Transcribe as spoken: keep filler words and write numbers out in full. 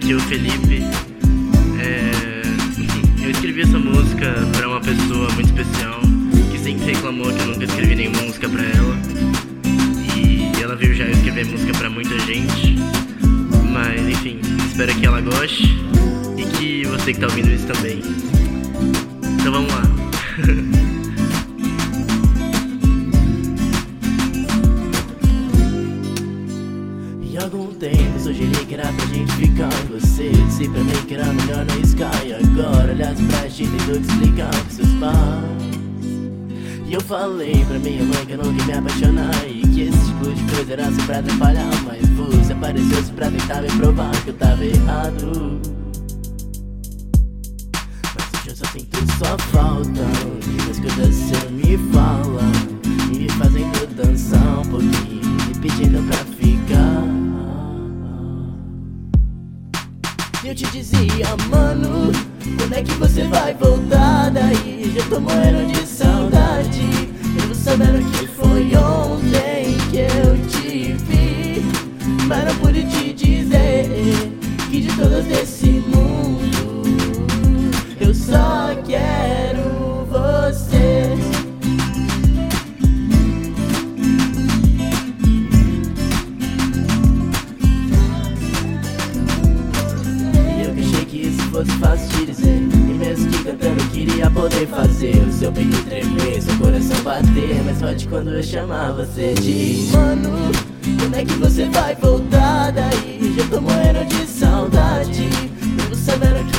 aqui o Felipe. É... Eu escrevi essa música pra uma pessoa muito especial que sempre reclamou que eu nunca escrevi nenhuma música pra ela. E ela viu já eu escrever música pra muita gente. Mas enfim, espero que ela goste e que você que tá ouvindo isso também. Então vamos lá. Em algum tempo sugeri que era pra gente ficar. Você disse pra mim que era melhor na Sky. Agora olhas pra ti, tem tudo que explicar pros seus pais. E eu falei pra minha mãe que eu não ia me apaixonar e que esse tipo de coisa era só pra atrapalhar. Mas você apareceu só pra tentar me provar que eu tava errado. Mas hoje eu só sinto sua falta. As coisas você me fala e me fazendo dançar um pouquinho, me pedindo pra ficar. Eu te dizia, mano, quando é que você vai voltar daí? Já tô morrendo de saudade, mesmo sabendo que foi ontem que eu te vi. Mas não pude te dizer que de todas desse mundo eu só quero você. Fosse fácil te dizer, e mesmo que cantando eu queria poder fazer o seu peito tremer, seu coração bater mais forte quando eu chamar você de mano, quando é que você vai voltar daí? Já tô morrendo de saudade, mesmo sabendo que